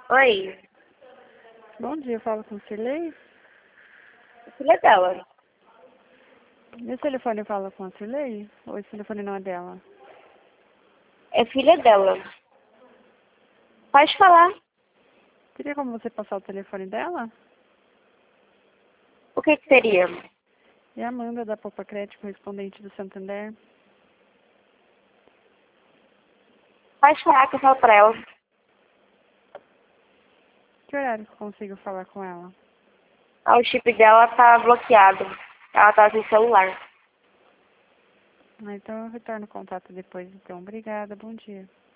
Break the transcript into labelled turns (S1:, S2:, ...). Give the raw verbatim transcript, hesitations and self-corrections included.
S1: Oi,
S2: Bom dia, eu falo com Cirlei.
S1: filha dela.
S2: Esse telefone fala com a Cirlei? Ou esse telefone não é dela?
S1: É filha dela. Pode falar.
S2: Teria como você passar o telefone dela?
S1: O que que seria?
S2: É a Amanda da Popa Crédito, correspondente do Santander.
S1: Pode falar que eu falo pra ela.
S2: Que horário que eu consigo falar com ela?
S1: Ah, o chip dela tá bloqueado. Ela tá sem celular.
S2: Ah, então eu retorno o contato depois, então. Obrigada, bom dia.